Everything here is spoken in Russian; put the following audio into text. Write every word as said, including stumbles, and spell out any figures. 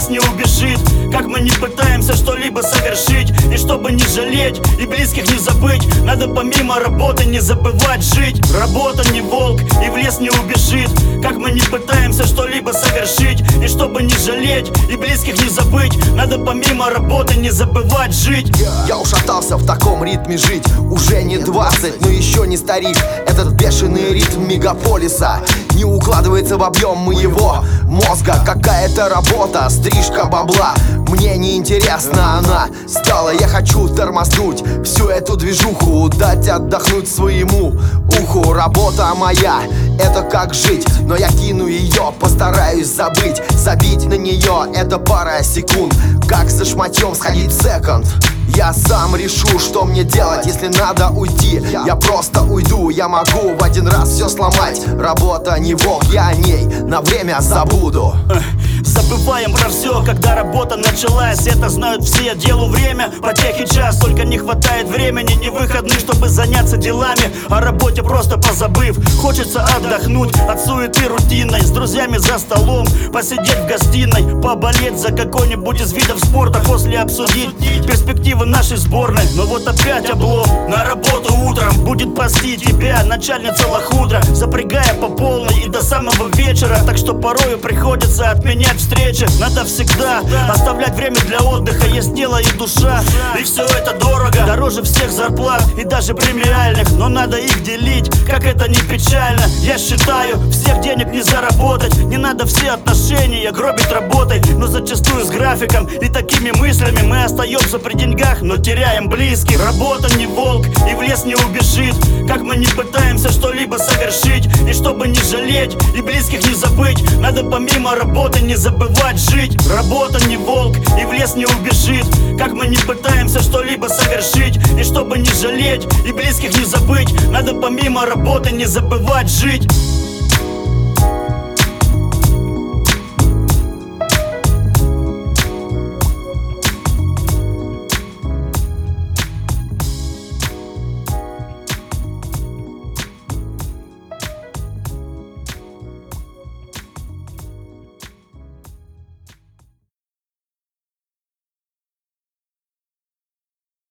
лес не убежит. Как мы не пытаемся что-либо совершить, и чтобы не жалеть и близких не забыть, надо помимо работы не забывать жить. Работа не волк и в лес не убежит. Как мы не пытаемся что-либо совершить, и чтобы не жалеть и близких не забыть, надо помимо работы не забывать жить. Я ушатался в таком ритме жить. Уже не двадцать, но еще не старик. Этот бешеный ритм мегаполиса не укладывается в объем моего мозга. Какая-то работа, стрижка бабла, мне не интересна она стала. Я хочу тормознуть всю эту движуху, дать отдохнуть своему уху. Работа моя, это как жить, но я кину ее, постараюсь забыть. Забить на нее это пара секунд, как со шматьем сходить в секонд. Я сам решу, что мне делать. Если надо уйти, я просто уйду. Я могу в один раз все сломать. Работа не волк, я о ней на время забуду. Забываем про все, когда работа началась. Это знают все, делу время, потехи час. Только не хватает времени, ни выходных, чтобы заняться делами. О работе просто позабыв. Хочется отдохнуть от суеты рутинной, с друзьями за столом, посидеть в гостиной, поболеть за какой-нибудь из видов спорта, после обсудить перспективы нашей сборной. Но вот опять облом. На работу утром будет пасти тебя начальница лохудра, запрягая по полной и до самого вечера. Так что порою приходится отменять встречи. Надо всегда оставлять время для отдыха. Есть тело и душа, и все это дорого, дороже всех зарплат и даже премиальных. Но надо их делить, как это не печально. Я считаю, всех денег не заработать. Не надо все отношения гробить работой, но зачастую с графиком и такими мыслями мы остаемся при деньгах, но теряем близких. Работа не волк и в лес не убежит. Как мы не пытаемся что-либо совершить, и чтобы не жалеть и близких не забыть, надо помимо работы не забывать жить. Работа не волк и в лес не убежит. Как мы не пытаемся что-либо совершить, и чтобы не жалеть и близких не забыть, надо помимо работы не забывать жить.